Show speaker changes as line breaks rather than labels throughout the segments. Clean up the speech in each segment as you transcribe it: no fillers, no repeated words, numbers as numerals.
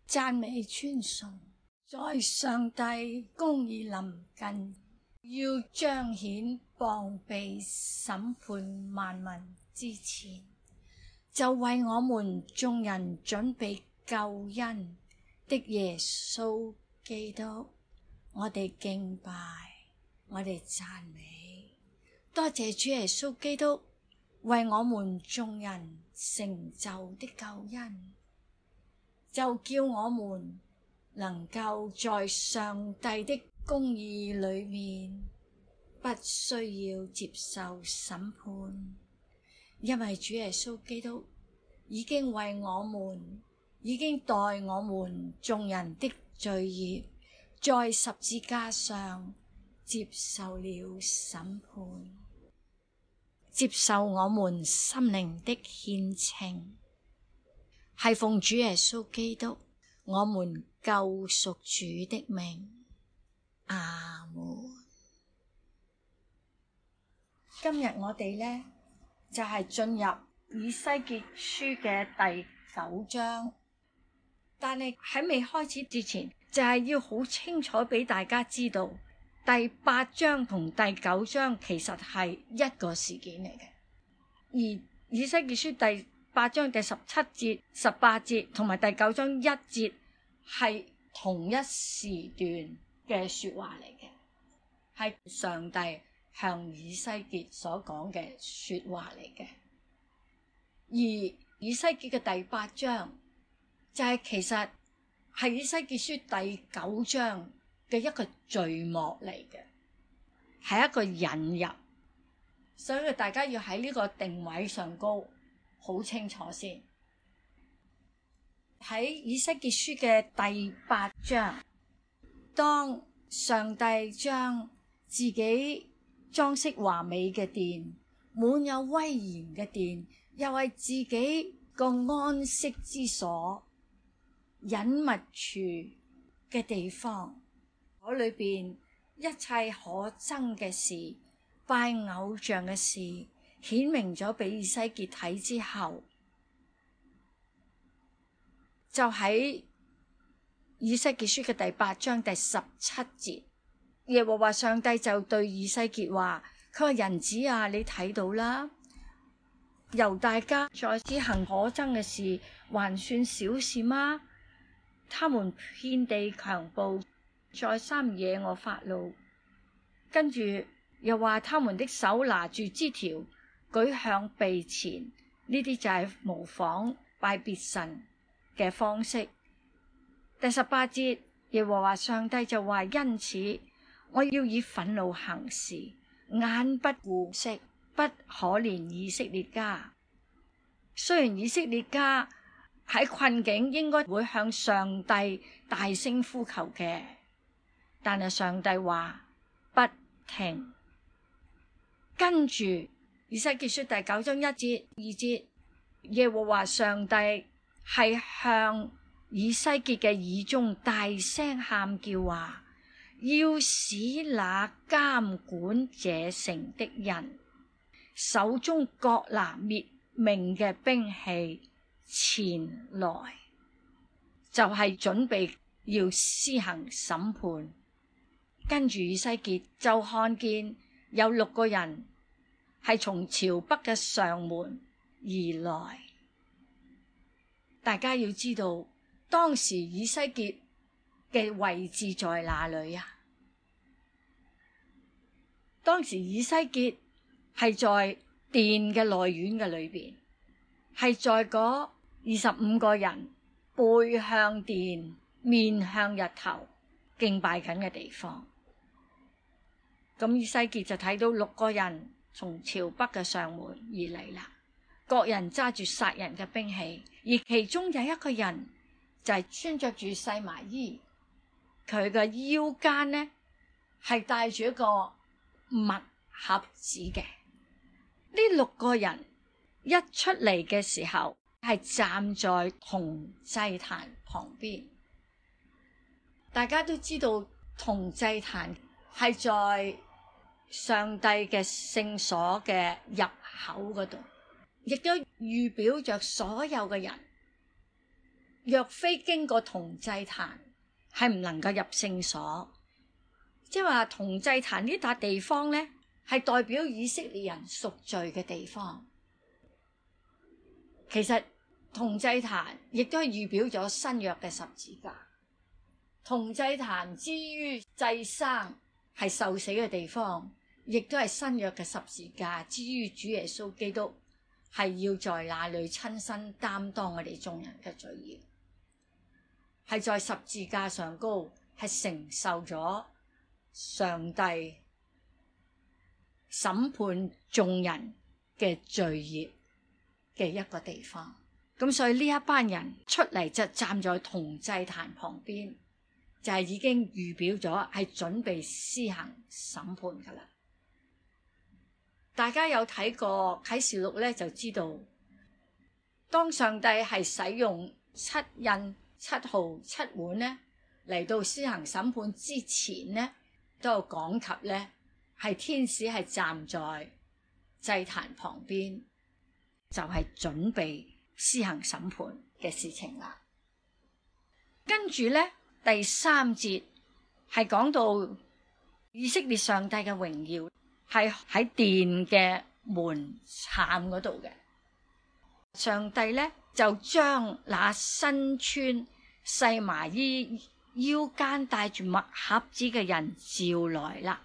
讚美尊崇，在上帝公義臨近，要彰顯膀臂審判萬民之前，就為我們眾人準備救恩的耶穌基督，我哋敬拜，我哋讚美，多謝主耶穌基督為我們眾人成就的救恩，就叫我們能夠在上帝的公義裏面，不需要接受審判，因為主耶穌基督已經為我們，已經代我們眾人的罪孽，在十字架上接受了審判，接受我們心靈的獻情，係奉主耶穌基督我們救贖主的名。阿門。今日我哋呢，就係進入以西結書嘅第9章，但係喺未開始之前，就係要好清楚俾大家知道，第8章同第9章其實係一個事件嚟嘅，而以西結書第8章第17節、18節同埋第9章1節係同一時段嘅說話嚟嘅，係上帝向以西結所講嘅說話嚟嘅。而以西結嘅第8章就係其實係以西結書第9章嘅一個序幕嚟嘅，係一個引入，所以大家要喺呢個定位上高好清楚先。喺以西結書嘅第8章，當上帝將自己裝飾華美嘅殿，滿有威嚴嘅殿，又係自己個安息之所、隱密處嘅地方，嗰裏邊一切可憎嘅事、拜偶像嘅事，顯明咗俾以西結睇之後，就喺以西結書嘅第8章第17節，耶和華上帝就對以西結話，佢話，人子啊，你睇到啦，猶大家在此行可憎嘅事，還算小事嗎？他們遍地強暴，再三惹我發怒。跟住又話他們的手拿住枝條，舉向鼻前，呢啲就係模仿拜別神嘅方式。第18節，耶和華上帝就話，因此我要以憤怒行事，眼不顧惜，不可憐以色列家。雖然以色列家喺困境應該會向上帝大聲呼求嘅，但係上帝話不聽。跟住以西結書第9章1節、2節，耶和華上帝係向以西結嘅耳中大聲喊叫話，要使那監管這城的人手中各拿滅命嘅兵器前來，就係準備要施行審判。跟住以西結就看見有6個人係從朝北嘅上門而來。大家要知道當時以西結嘅位置在哪裏啊？當時以西結係在殿嘅內院嘅裏邊，係在嗰25個人背向殿、面向日頭敬拜緊嘅地方。咁以西結就睇到6個人從朝北嘅上門而嚟啦，各人揸住殺人嘅兵器，而其中有一個人就係穿着住細麻衣，佢嘅腰間呢係帶住一個墨盒子嘅。呢6個人一出嚟嘅時候係站在銅祭壇旁邊。大家都知道銅祭壇係在上帝嘅聖所嘅入口嗰度，亦都預表着所有嘅人若非經過銅祭壇，係唔能夠入聖所。即係話銅祭壇呢笪地方咧，係代表以色列人贖罪嘅地方。其實銅祭壇亦都係預表咗新約嘅十字架。銅祭壇之於祭牲係受死嘅地方，亦都係新約嘅十字架之於主耶穌基督係要在那裏親身擔當我哋眾人嘅罪孽，係在十字架上高係承受咗上帝審判眾人嘅罪孽嘅一個地方。咁所以呢一班人出嚟就站在銅祭壇旁邊，就係已經預表咗係準備施行審判噶啦。大家有睇過啟示錄咧，就知道當上帝係使用七印、七號、七碗咧嚟到施行審判之前咧，都有講及咧係天使係站在祭壇旁邊，就係準備施行審判嘅事情啦。跟住咧第3節係講到以色列上帝嘅榮耀係喺殿嘅門檻嗰度嘅。上帝咧就將那身穿細麻衣、腰間帶住墨盒子嘅人召來啦。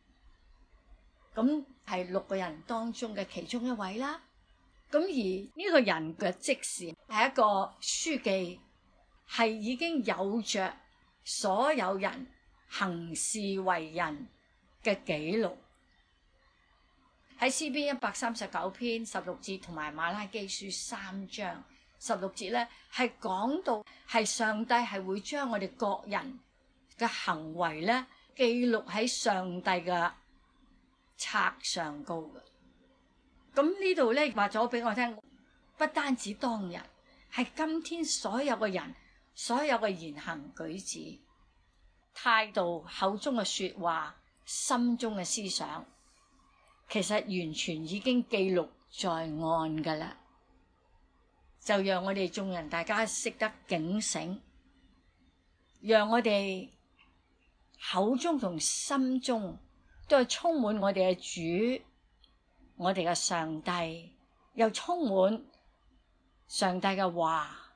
咁係6個人當中嘅其中一位啦。咁而呢個人嘅職事係一個書記，係已經有着所有人行事為人嘅記錄。喺詩篇139篇16節同埋馬拉基書3章16節咧，係講到係上帝係會將我哋各人嘅行為咧記錄喺上帝嘅冊上高嘅。咁呢度咧話咗俾我聽，不單止當日，係今天所有嘅人，所有嘅言行舉止、態度、口中嘅說話、心中嘅思想，其實完全已經記錄在案噶啦。就讓我哋眾人大家識得警醒，讓我哋口中同心中都係充滿我哋嘅主，我哋嘅上帝，又充滿上帝嘅話，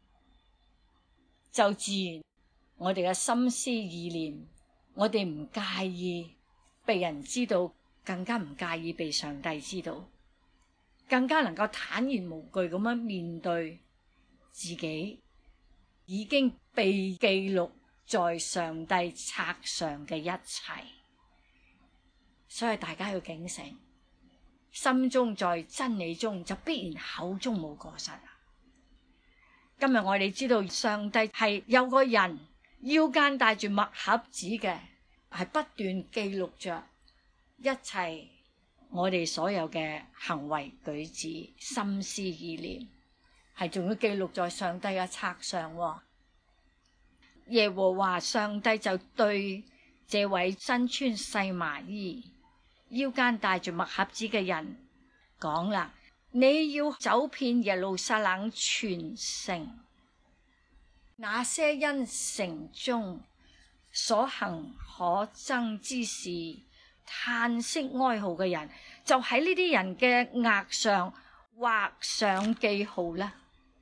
就自然我哋嘅心思意念，我哋唔介意被人知道，更加唔介意被上帝知道，更加能夠坦然無懼咁樣面對自己已經被記錄在上帝冊上嘅一切。所以大家要警醒，心中在真理中，就必然口中冇過失啊！今日我哋知道上帝係有個人腰間帶住墨盒子嘅，係不斷記錄着一切我哋所有嘅行為舉止、心思意念，係仲要記錄在上帝嘅冊上。耶和華上帝就對這位身穿細麻衣、腰間帶住墨盒子嘅人講啦：你要走遍耶路撒冷全城，那些因城中所行可憎之事嘆息哀號嘅人，就喺呢啲人嘅額上畫上記號啦。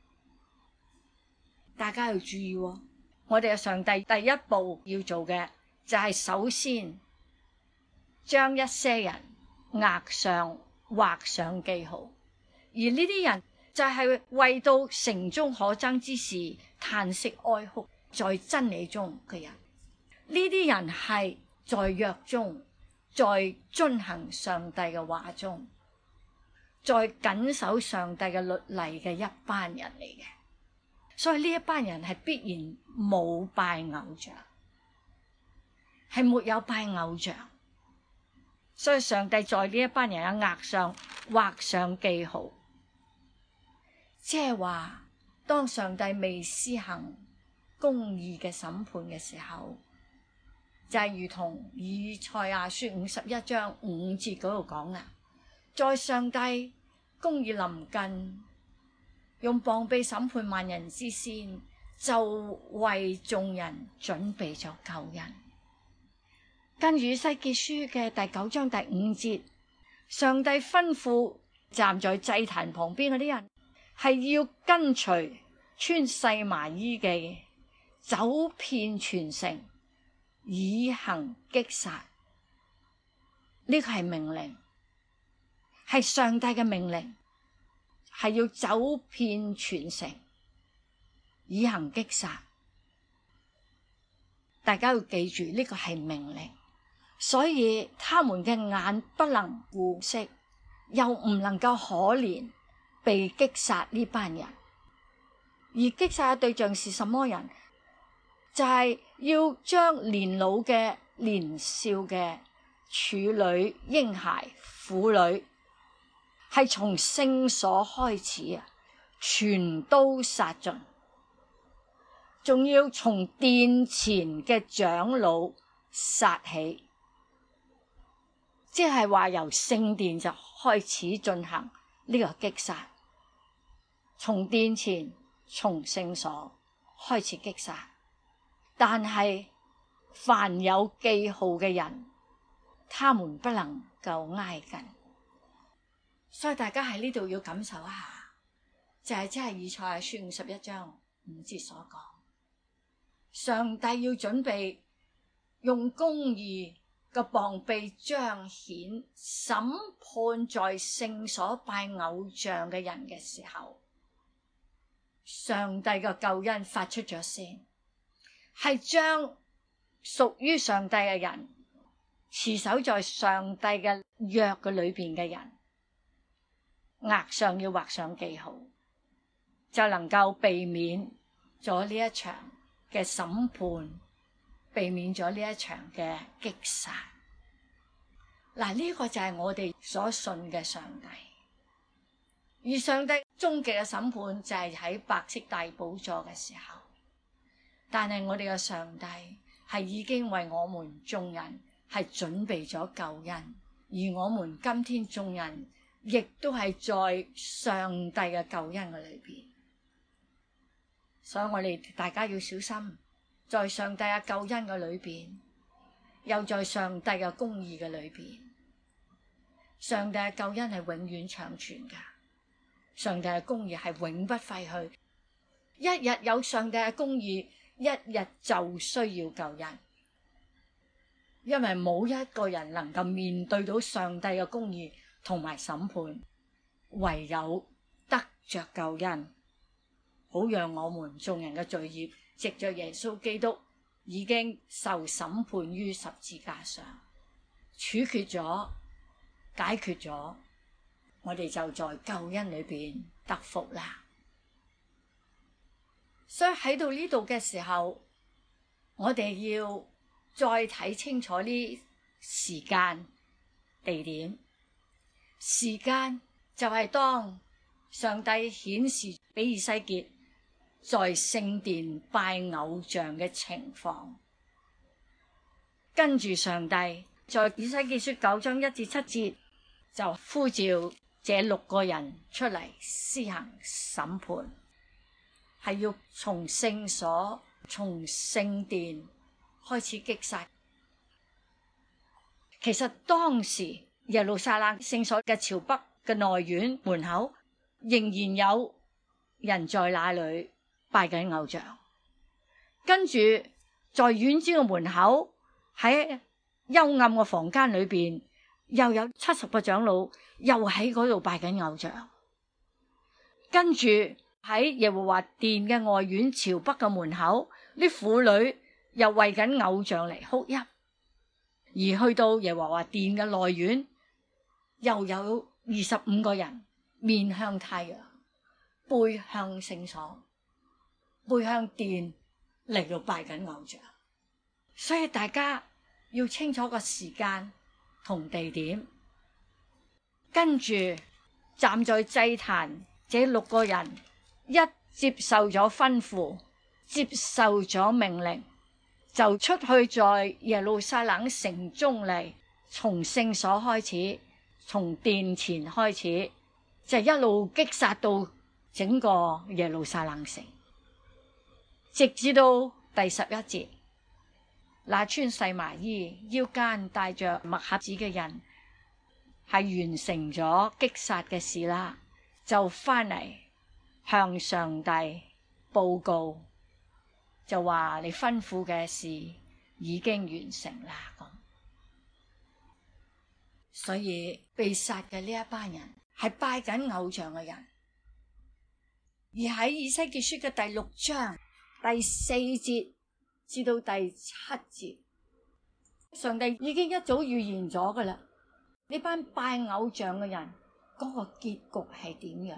大家要注意，我哋嘅上帝第一步要做嘅就係首先將一些人額上畫上記號，而呢啲人就係為到城中可憎之事嘆息哀哭，在真理中嘅人。呢啲人係在約中，在遵行上帝嘅話中，在謹守上帝嘅律例嘅一班人嚟嘅。所以呢一班人係必然冇拜偶像，係沒有拜偶像。所以上帝在呢一班人嘅額上畫上記號，即係話當上帝未施行公義嘅審判嘅時候，就係如同以賽亞書51章5節嗰度講啊，在上帝公義臨近，用膀臂審判萬人之先， 就為眾人準備咗救恩。跟住以西結書嘅第9章第5節，上帝吩咐站在祭壇旁邊嗰啲人，係要跟隨穿細麻衣嘅，走遍全城，以行擊殺。呢個係命令，係上帝嘅命令，係要走遍全城，以行擊殺。大家要記住，呢個係命令，所以他們嘅眼不能顧惜，又唔能夠可憐被擊殺呢班人。而擊殺嘅對象是什麼人？就係要將年老嘅、年少嘅、處女、嬰孩、婦女，係從聖所開始啊，全都殺盡，仲要從殿前嘅長老殺起，即係話由聖殿就開始進行呢個擊殺，從殿前、從聖所開始擊殺。但係凡有記號嘅人，他們不能夠挨近。所以大家喺呢度要感受一下，就係真係以賽亞書51章5節所講，上帝要準備用公義嘅膀臂彰顯審判在聖所拜偶像嘅人嘅時候，上帝嘅救恩發出咗聲，係將屬於上帝嘅人，持守在上帝嘅約嘅裏邊嘅人，額上要畫上記號，就能夠避免咗呢一場嘅審判，避免咗呢一場嘅擊殺。嗱，呢個就係我哋所信嘅上帝。而上帝終極嘅審判就係喺白色大寶座嘅時候，但係我哋嘅上帝係已經為我們眾人係準備咗救恩，而我們今天眾人亦都係在上帝嘅救恩嘅裏邊。所以我哋大家要小心，在上帝嘅救恩嘅裏邊，又在上帝嘅公義嘅裏邊。上帝嘅救恩係永遠長存噶，上帝嘅公義係永不廢去。一日有上帝嘅公義，一日就需要救恩，因為冇一個人能夠面對到上帝嘅公義同埋審判，唯有得着救恩，好讓我們眾人嘅罪孽藉着耶穌基督已經受審判於十字架上，處決咗、解決咗，我哋就在救恩裏邊得福啦。所以喺到呢度嘅時候，我哋要再睇清楚呢時間、地點。時間就係當上帝顯示俾以西結在聖殿拜偶像嘅情況，跟住上帝在以西結書9章1至7節就呼召這6個人出嚟施行審判，係要從聖所、從聖殿開始擊殺。其實當時耶路撒冷聖所嘅朝北嘅內院門口仍然有人在那裏拜緊偶像，跟住在院子嘅門口喺幽暗嘅房間裏邊又有70個長老又喺嗰度拜緊偶像，跟住喺耶和華殿嘅外院朝北嘅門口，啲婦女又為緊偶像嚟哭泣，而去到耶和華殿嘅內院又有25個人面向太陽，背向聖所，背向殿嚟到拜緊偶像。所以大家要清楚個時間同地點，跟住站在祭壇這6個人一接受咗吩咐，接受咗命令，就出去在耶路撒冷城中嚟，從聖所開始，從殿前開始，就一路擊殺到整個耶路撒冷城， 直至到第11節，那穿細麻衣、腰間帶着墨盒子嘅人，係完成咗擊殺嘅事啦，就翻嚟向上帝報告，就話你吩咐嘅事已經完成啦。咁，所以被殺嘅呢一班人係拜緊偶像嘅人，而喺以西結書嘅第6章第4節至到第7節，上帝已經一早預言咗噶啦，呢班拜偶像嘅人嗰個結局係點樣？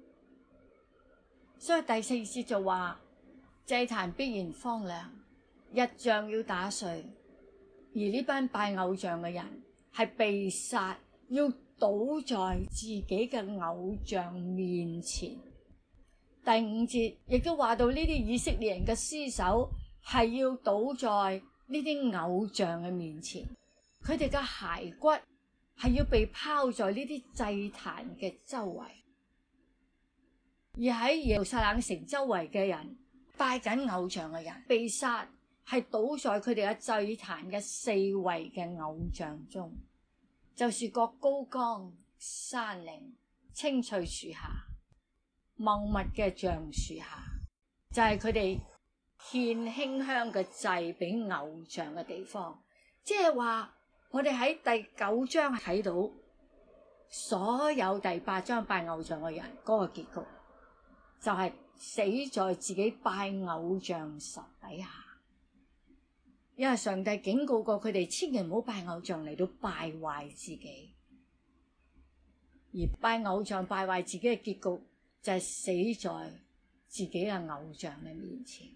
所以第4節就話，祭壇必然荒涼，日像要打碎，而呢班拜偶像嘅人係被殺，要倒在自己嘅偶像面前。第5節亦都話到，呢啲以色列人嘅屍首係要倒在呢啲偶像嘅面前，佢哋嘅骸骨係要被拋在呢啲祭壇嘅周圍，而喺耶路撒冷城周圍嘅人拜緊偶像嘅人被殺，係倒在佢哋嘅祭壇嘅四圍嘅偶像中，就是各高崗、山嶺、青翠樹下、茂密嘅橡樹下，就係佢哋獻馨香嘅祭俾偶像嘅地方。即係話我哋喺第9章睇到所有第8章拜偶像嘅人嗰個結局，就係死在自己拜偶像神底下。因為上帝警告過佢哋，千祈唔好拜偶像嚟到敗壞自己，而拜偶像敗壞自己嘅結局就係死在自己嘅偶像嘅面前。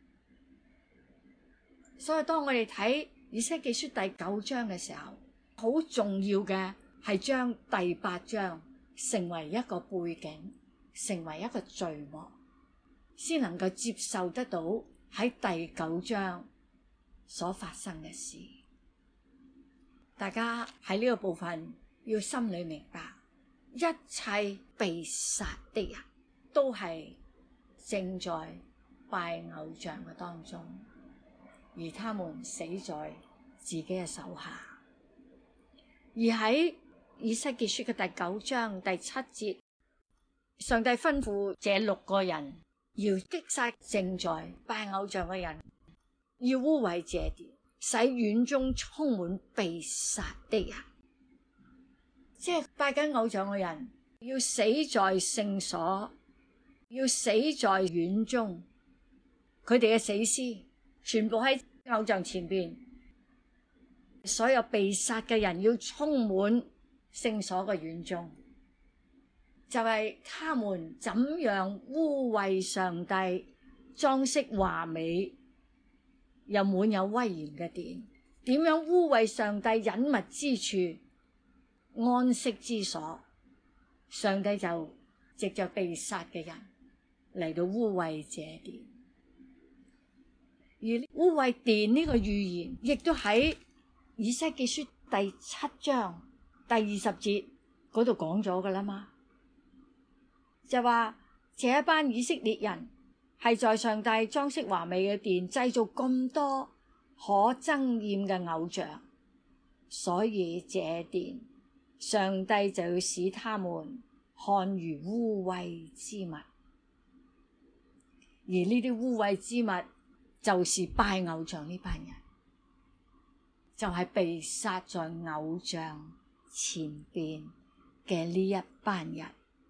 所以當我哋睇以西結書第9章嘅時候，好重要嘅係將第8章成為一個背景，成為一個序幕，先能夠接受得到喺第9章所發生嘅事。大家喺呢個部分要心裏明白，一切被殺的人都係正在拜偶像嘅當中，而他們死在自己嘅手下。而喺以西結書嘅第9章第7節，上帝吩咐這6個人要擊殺正在拜偶像嘅人，要污穢這殿，使院中充滿被殺的人。即係拜緊偶像嘅人要死在聖所，要死在院中，佢哋嘅死屍全部喺偶像前邊。所有被殺嘅人要充滿聖所嘅院中，就係他們怎樣污穢上帝裝飾華美又滿有威嚴嘅殿，點樣污穢上帝隱密之處、安息之所，上帝就藉着被殺嘅人嚟到污穢這殿。而污穢殿呢個預言亦都喺以西結書第7章第20節嗰度講咗噶啦嘛，就話這一班以色列人係在上帝裝飾華美嘅殿製造咁多可憎厭嘅偶像，所以這殿上帝就要使他們看如污穢之物。而呢啲污穢之物就是拜偶像呢班人，就係被殺在偶像前邊嘅呢一班人。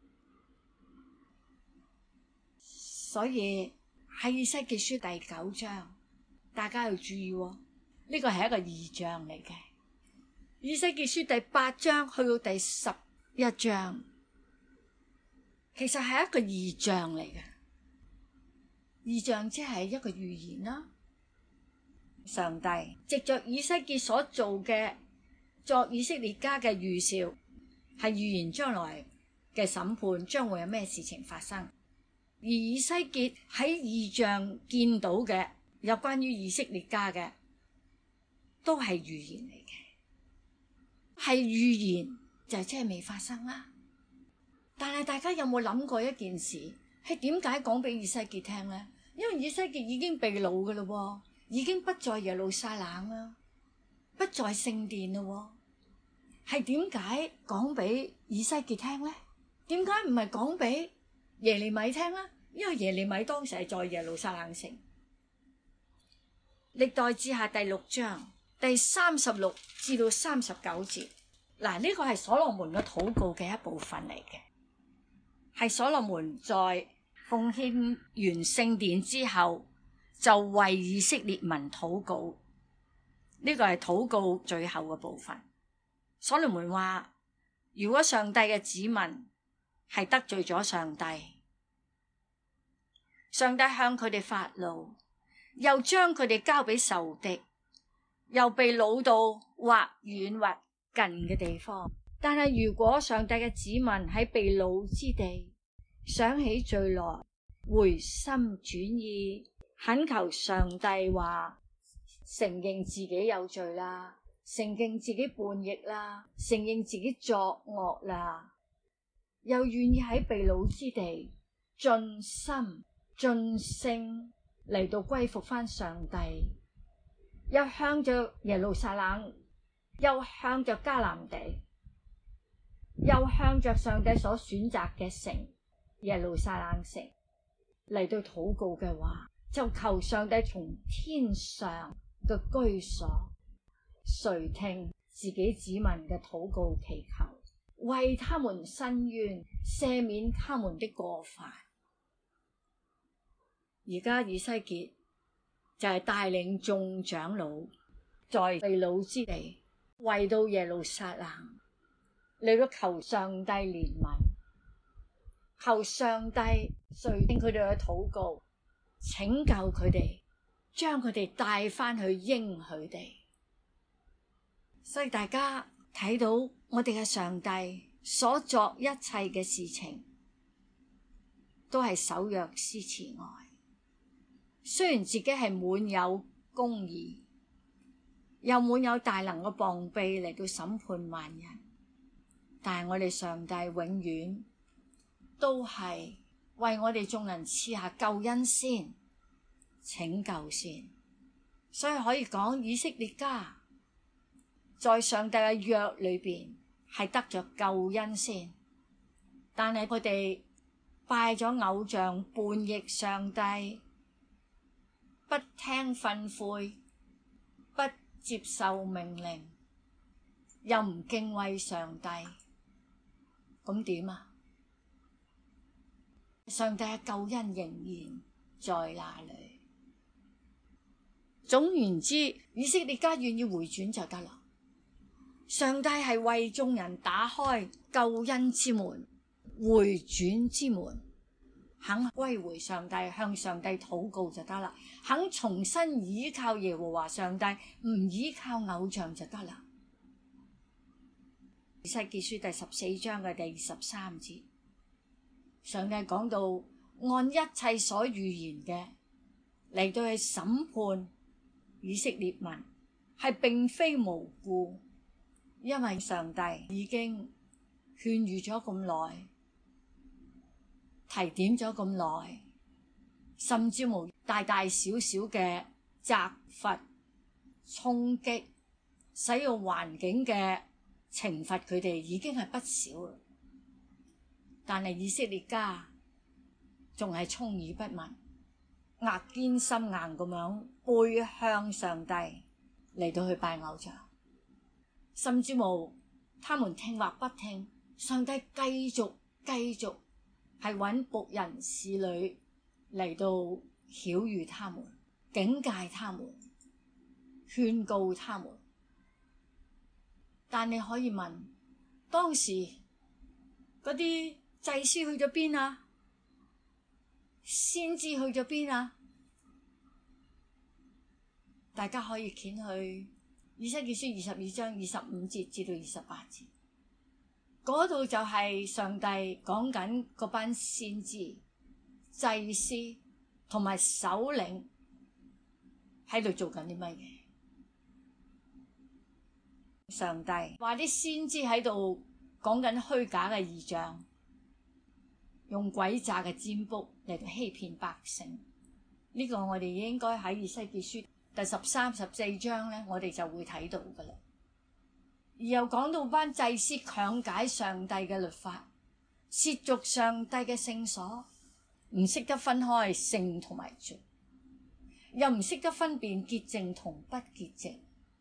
所以喺以西結書第9章，大家要注意喎，呢個係一個異象嚟嘅。以西結書第8章去到第11章，其實係一個異象嚟嘅。異象即係一個預言啦。上帝藉着以西結所做嘅作以色列家嘅預兆，係預言將來嘅審判將會有咩事情發生。而以西結喺異象見到嘅有關於以色列家嘅，都係預言嚟嘅。係預言就即係未發生啦。但係大家有冇諗過一件事，係點解講俾以西結聽呢？ 因為以西結已經被擄噶啦，已經不在耶路撒冷啦，不在聖殿啦，係點解講俾以西結聽咧？點解唔係講俾耶利米聽咧？因為耶利米當時係在耶路撒冷城。歷代志下第6章第36至到39節，嗱，呢個係所羅門嘅禱告嘅一部分嚟嘅，係所羅門在奉獻完聖殿之後就為以色列民禱告，呢個係禱告最後嘅部分。所羅門話，如果上帝嘅子民係得罪咗上帝，上帝向佢哋發怒，又將佢哋交俾仇敵，又被擄到或遠或近嘅地方，但係如果上帝嘅子民喺被擄之地想起罪來，回心轉意，懇求上帝話承認自己有罪啦，承認自己叛逆啦，承認自己作惡啦，又願意喺被擄之地盡心盡性嚟到歸服翻上帝，又向着耶路撒冷，又向着迦南地，又向着上帝所選擇嘅城耶路撒冷城嚟到禱告嘅話，就求上帝從天上嘅居所垂聽自己子民嘅禱告祈求，為他們伸冤，赦免他們的過犯。而家以西結就係帶領眾長老在被擄之地，為到耶路撒冷嚟到求上帝憐憫，求上帝垂聽佢哋嘅禱告，拯救佢哋，將佢哋帶翻去應許地。所以大家睇到我哋嘅上帝所作一切嘅事情，都係守約施慈愛。雖然自己係滿有公義，又滿有大能嘅膀臂嚟到審判萬人，但係我哋上帝永遠都係為我哋眾人賜下救恩先，拯救先。所以可以講，以色列家在上帝嘅約裏邊係得着救恩先，但係佢哋拜咗偶像，叛逆上帝，不聽訓誨，不接受命令，又唔敬畏上帝，咁點啊？上帝嘅救恩仍然在那裏。總言之，以色列家願意回轉就得啦。上帝係為眾人打開救恩之門，回轉之門。肯歸回上帝，向上帝禱告就得啦。肯重新倚靠耶和華上帝，唔倚靠偶像就得啦。以西結書第14章嘅第23節，上帝講到按一切所預言嘅嚟到去審判以色列民，係並非無故，因為上帝已經勸喻咗咁耐，提點咗咁耐，甚至無大大小小嘅責罰、衝擊、使用環境嘅懲罰，佢哋已經係不少啦。但係以色列家仲係充耳不聞，額堅心硬咁樣背向上帝嚟到去拜偶像，甚至無他們聽或不聽，上帝繼續係揾僕人侍女嚟到曉諭他們、警戒他們、勸告他們。但你可以問，當時嗰啲祭司去咗邊啊？先知去咗邊啊？大家可以掀去以西結書22章25節至到28節。嗰度就係上帝講緊嗰班先知、祭司同埋首領喺度做緊啲乜嘢？上帝話啲先知喺度講緊虛假嘅異象，用詭詐嘅占卜嚟到欺騙百姓。 呢個我哋應該喺以西結書第13、14章咧，我哋就會睇到噶啦。而又講到班祭司強解上帝嘅律法，褻瀆上帝嘅聖所，唔識得分開聖同埋俗，又唔識得分辨潔淨同不潔淨，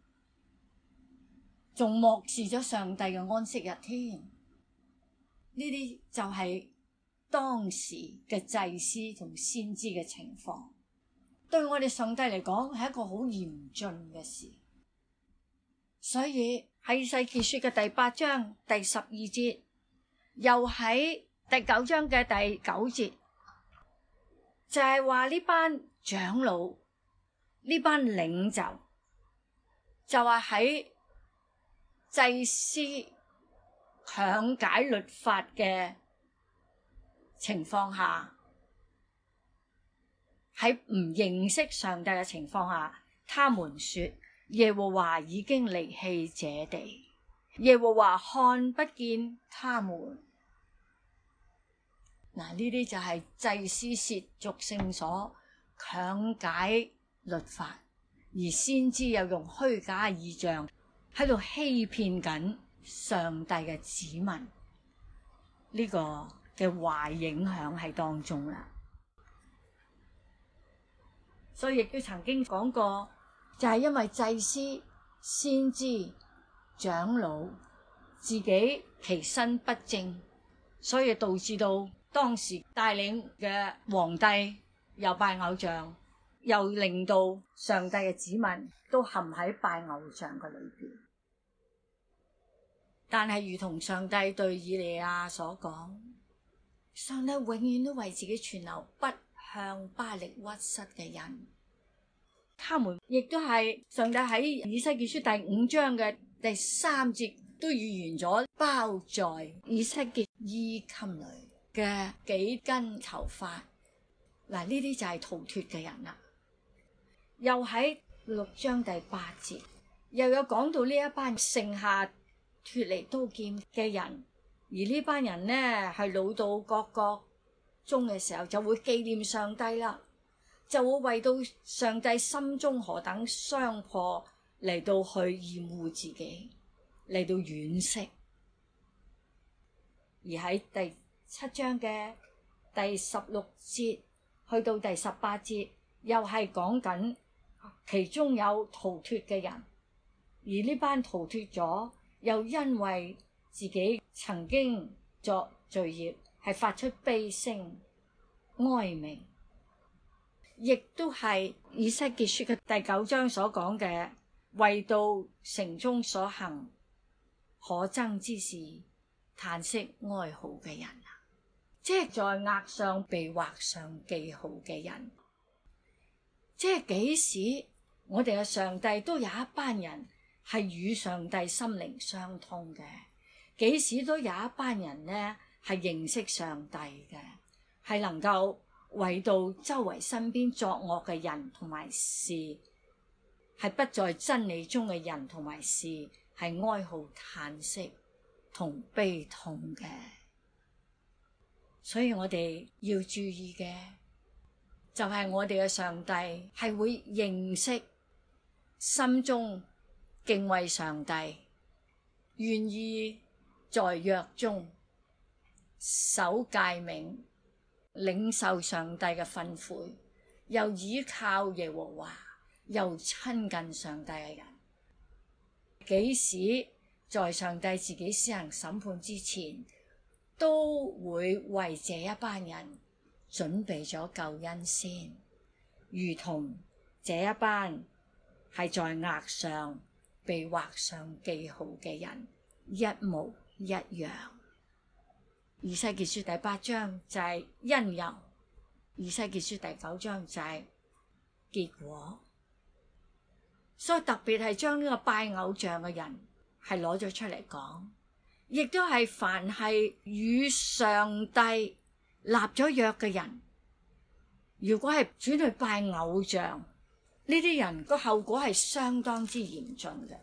仲漠視咗上帝嘅安息日添。呢啲就係當時嘅祭司同先知嘅情況，對我哋上帝嚟講係一個好嚴峻嘅事。所以喺以西結書嘅第8章第12節，又喺第9章嘅第9節，就係話呢班長老、呢班領袖，就話喺祭司強解律法嘅情況下，喺唔認識上帝嘅情況下，他們說耶和華已經離棄這地，耶和華看不見他們。嗱，呢啲就係祭司褻瀆聖所，強解律法，而先知又用虛假嘅異象喺度欺騙緊上帝嘅子民，呢個嘅壞影響喺當中啦。所以亦都曾經講過，就係因為祭司、先知、長老自己其身不正，所以導致到當時帶領嘅皇帝又拜偶像，又令到上帝嘅子民都陷喺拜偶像嘅裏邊。但係如同上帝對以利亞所講，上帝永遠都為自己存留不向巴力屈膝嘅人。他們亦都係上帝喺以西結書第5章嘅第3節都預言咗，包在以西結衣襟裏嘅幾根頭髮。嗱，呢啲就係逃脫嘅人啦。又喺6章第8節又有講到呢一班剩下脫離刀劍嘅人，而呢班人呢係老到各國中嘅時候就會紀念上帝啦，就會為到上帝心中何等傷破嚟到去厭惡自己，嚟到惋惜。而喺第7章嘅第16節去到第18節又係講緊其中有逃脫嘅人，而呢班逃脫咗又因為自己曾經作罪孽，係發出悲聲哀鳴，亦都係以西結書嘅第9章所講嘅，為到城中所行可憎之事嘆息哀號嘅人啊，即係在額上被畫上記號嘅人。即係幾時我哋嘅上帝都有一班人係與上帝心靈相通嘅，幾時都有一班人呢係認識上帝嘅，係能夠為到周圍身邊作惡嘅人同埋事，係不在真理中嘅人同埋事，係哀號嘆息同悲痛嘅。所以我哋要注意嘅就係我哋嘅上帝係會認識心中敬畏上帝，願意在約中守誡命，領受上帝嘅訓誨，又倚靠耶和華，又親近上帝嘅人。幾時在上帝自己施行審判之前，都會為這一班人準備咗救恩先，如同這一班係在額上被畫上記號嘅人一模一樣。以西結書第8章就係因由，以西結書第9章就係結果。所以特別係將呢個拜偶像嘅人係攞咗出嚟講，亦都係凡係與上帝立咗約嘅人，如果係轉去拜偶像，呢啲人個後果係相當之嚴峻嘅。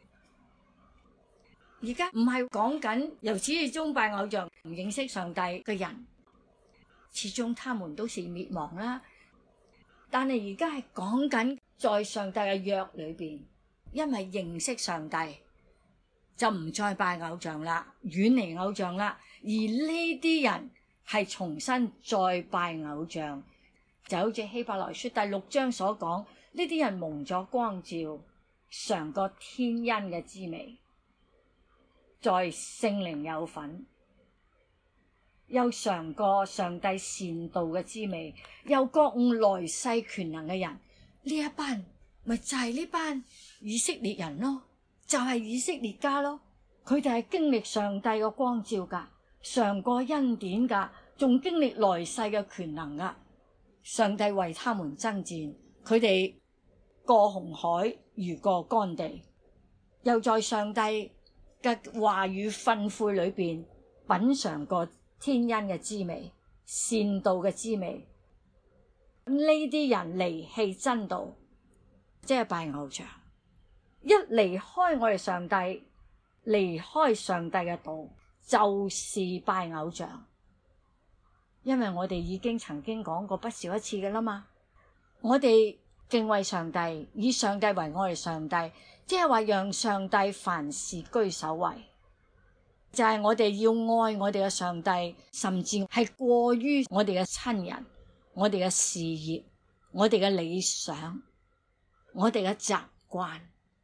而家唔係講緊由始至終拜偶像唔認識上帝嘅人，始終他們都是滅亡啦。 但係而家係講緊在上帝嘅約裏邊，因為認識上帝就唔再拜偶像啦，遠離偶像啦。而呢啲人係重新再拜偶像，就好似希伯來書第6章所講，呢啲人蒙咗光照，嘗過天恩嘅滋味，在聖靈有份，又嘗過上帝善道嘅滋味，又覺悟來世權能嘅人，呢一班咪就係呢班以色列人咯，就係以色列家咯。佢哋係經歷上帝嘅光照噶，嘗過恩典噶，仲經歷來世嘅權能噶。上帝為他們爭戰，佢哋過紅海如過乾地，又在上帝嘅話語訓誨裏邊品嘗過天恩嘅滋味、善道嘅滋味。呢啲人離棄真道，即係拜偶像。一離開我哋上帝，離開上帝嘅道，就是拜偶像。因為我哋已經曾經講過不少一次嘅啦嘛，我哋敬畏上帝，以上帝為我哋上帝，即係話讓上帝凡事居首位，就係我哋要愛我哋嘅上帝，甚至係過於我哋嘅親人、我哋嘅事業、我哋嘅理想、我哋嘅習慣，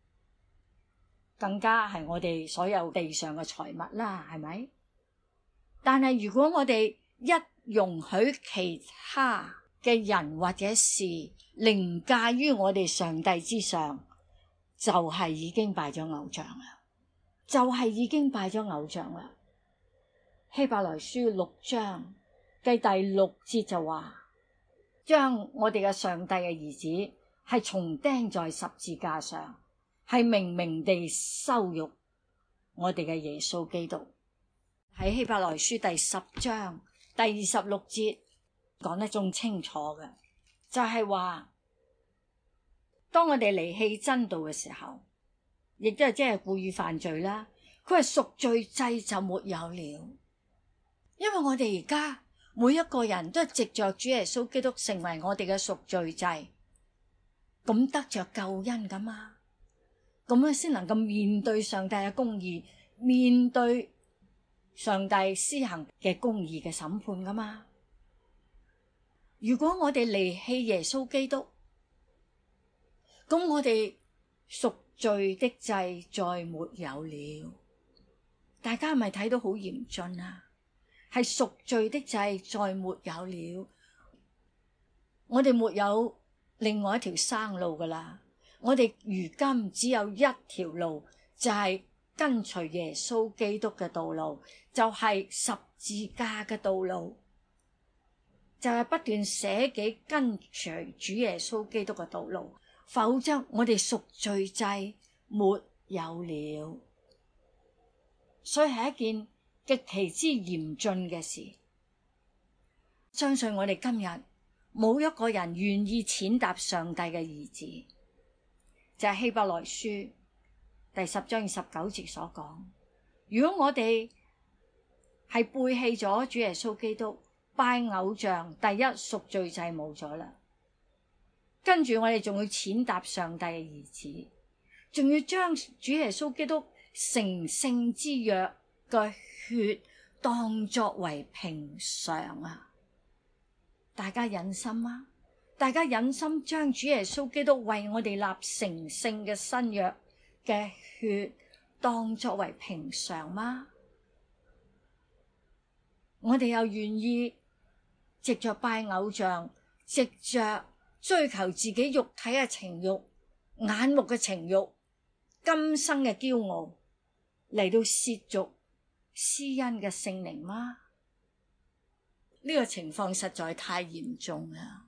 更加係我哋所有地上嘅財物啦，係咪？但係如果我哋一容許其他嘅人或者事凌駕於我哋上帝之上，就係已經拜咗偶像啦，就係已經拜咗偶像啦。希伯來書6章嘅第6節就話，將我哋嘅上帝嘅兒子係重釘在十字架上，係明明地羞辱我哋嘅耶穌基督。喺希伯來書第10章第26節講得仲清楚嘅，就係話當我哋離棄真道嘅時候，亦都係即係故意犯罪啦。佢係贖罪祭就沒有了，因為我哋而家每一個人都係藉着主耶穌基督成為我哋嘅贖罪祭，咁得着救恩噶嘛，咁樣先能夠面對上帝嘅公義，面對上帝施行嘅公義嘅審判噶嘛。如果我哋離棄耶穌基督，咁我哋贖罪的祭再沒有了。大家係咪睇到好嚴峻啊？係贖罪的祭再沒有了，我哋沒有另外一條生路噶啦。我哋如今只有一條路，就係跟隨耶穌基督嘅道路，就係十字架嘅道路，就係不斷捨己跟隨主耶穌基督嘅道路，否則我哋贖罪祭沒有了。所以係一件極其之嚴峻嘅事。相信我哋今日冇一個人願意踐踏上帝嘅兒子，就係希伯來書第10章29節所講。如果我哋係背棄咗主耶穌基督，拜偶像，第一贖罪祭冇咗啦，跟住我哋仲要踐踏上帝嘅兒子，仲要將主耶穌基督成聖之約嘅血當作為平常啊！大家忍心嗎？大家忍心將主耶穌基督為我哋立成聖嘅新約嘅血當作為平常嗎？我哋又願意藉着拜偶像，藉着追求自己肉體嘅情慾、眼目嘅情慾、今生嘅驕傲嚟到褻瀆施恩嘅聖靈嗎？呢個情況實在太嚴重啦，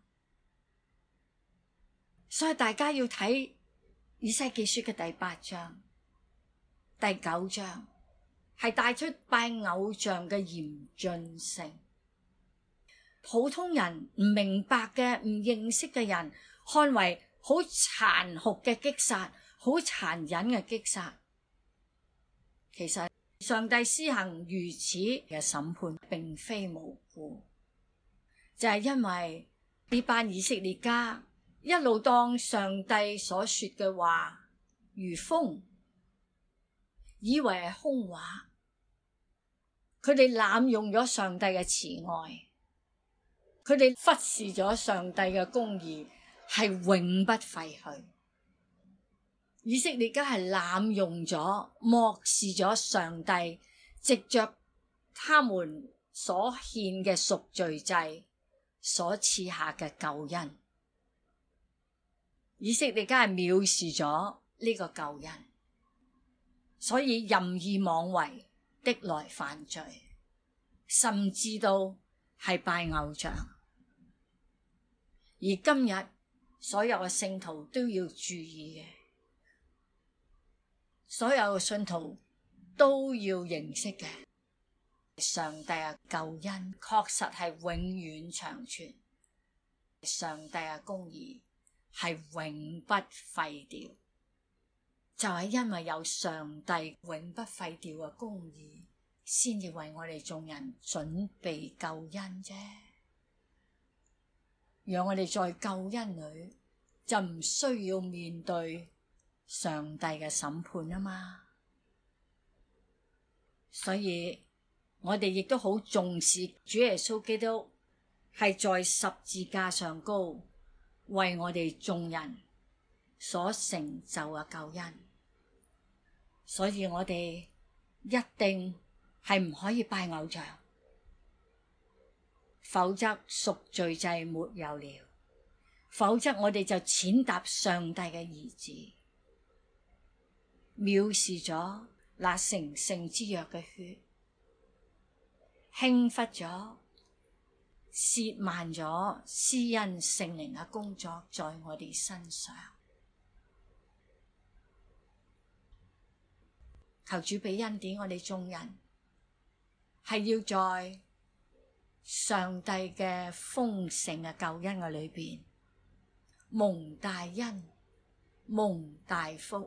所以大家要睇以西結書嘅第8章、第9章，係帶出拜偶像嘅嚴峻性。普通人唔明白嘅、唔認識嘅人，看為好殘酷嘅擊殺，好殘忍嘅擊殺。其實上帝施行如此嘅審判，並非無故，就係因為呢班以色列家一路當上帝所說嘅話如風，以為係空話。佢哋濫用咗上帝嘅慈愛，佢哋忽視咗上帝嘅公義，係永不廢去。以色列家係濫用咗、漠視咗上帝藉着他們所獻嘅贖罪祭所賜下嘅救恩。以色列家係藐視咗呢個救恩，所以任意妄為的來犯罪，甚至到係拜偶像。而今日所有嘅聖徒都要注意嘅，所有嘅信徒都要認識嘅，上帝嘅救恩確實係永遠長存，上帝嘅公義係永不廢掉。就係因為有上帝永不廢掉嘅公義，先至為我哋眾人準備救恩啫。讓我哋在救恩裏就唔需要面對上帝嘅審判啊嘛。所以我哋亦都好重視主耶穌基督係在十字架上高為我哋眾人所成就嘅救恩。所以我哋一定係唔可以拜偶像，否則贖罪祭沒有了，否則我哋就踐踏上帝嘅兒子，藐視咗那成聖之約嘅血，輕忽咗、褻慢咗施恩聖靈嘅工作在我哋身上。求主俾恩典我哋眾人，係要在上帝嘅豐盛嘅救恩嘅裏邊蒙大恩、蒙大福，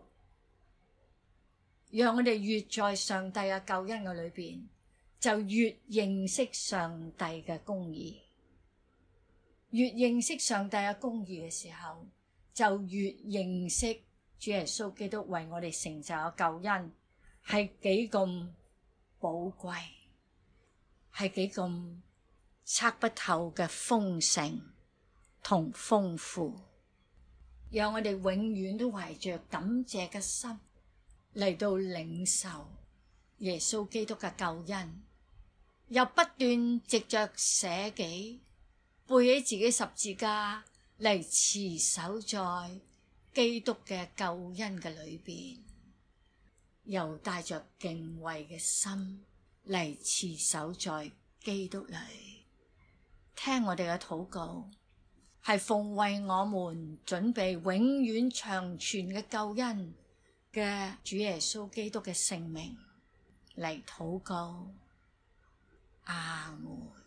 讓我哋越在上帝嘅救恩嘅裏邊，就越認識上帝嘅公義。越認識上帝嘅公義嘅時候，就越認識主耶穌基督為我哋成就嘅救恩係幾咁寶貴，係幾咁測不透嘅豐盛同豐富。讓我哋永遠都懷着感謝嘅心嚟到領受耶穌基督嘅救恩，又不斷藉着捨己背起自己十字架嚟持守在基督嘅救恩嘅裏邊，又帶着敬畏嘅心嚟持守在基督裏。聽我哋嘅禱告，係奉為我們準備永遠長存嘅救恩嘅主耶穌基督嘅聖名嚟禱告。阿門。